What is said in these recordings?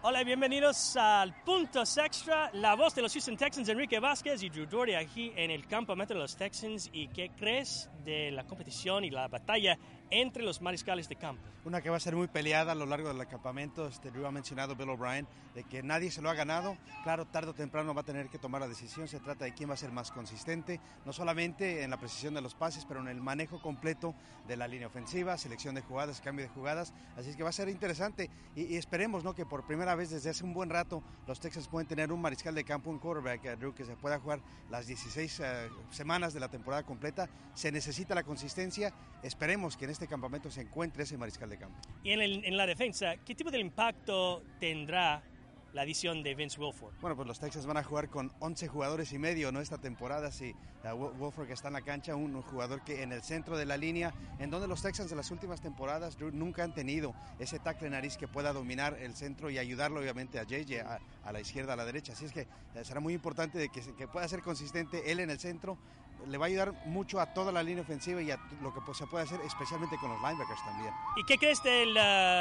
Hola y bienvenidos al Puntos Extra, la voz de los Houston Texans, Enrique Vázquez y Drew Doherty aquí en el campamento de los Texans. ¿Y qué crees de la competición y la batalla entre los mariscales de campo? Una que va a ser muy peleada a lo largo del campamento. Drew ha mencionado Bill O'Brien de que nadie se lo ha ganado. Claro, tarde o temprano va a tener que tomar la decisión. Se trata de quién va a ser más consistente, no solamente en la precisión de los pases, pero en el manejo completo de la línea ofensiva, selección de jugadas, cambio de jugadas. Así es que va a ser interesante y esperemos, ¿no?, que por primera vez desde hace un buen rato los Texans pueden tener un mariscal de campo, un quarterback, Drew, que se pueda jugar las 16 semanas de la temporada completa. Se necesita la consistencia. Esperemos que en este campamento se encuentre ese mariscal de campo. Y en la defensa, ¿qué tipo de impacto tendrá la adición de Vince Wilfork? Bueno, pues los Texans van a jugar con 11 jugadores y medio, ¿no?, esta temporada. Si Wilfork está en la cancha, un jugador que en el centro de la línea, en donde los Texans en las últimas temporadas, Drew, nunca han tenido ese tackle nariz que pueda dominar el centro y ayudarlo obviamente a JJ a la izquierda, a la derecha. Así es que será muy importante de que pueda ser consistente él en el centro. Le va a ayudar mucho a toda la línea ofensiva y a lo que se puede hacer, especialmente con los linebackers también. ¿Y qué crees del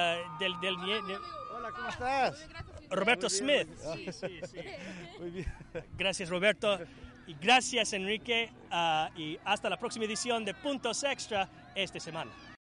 Hola, ¿cómo estás? Roberto Smith? Sí. Muy bien. Gracias, Roberto. Y gracias, Enrique. Y hasta la próxima edición de Puntos Extra esta semana.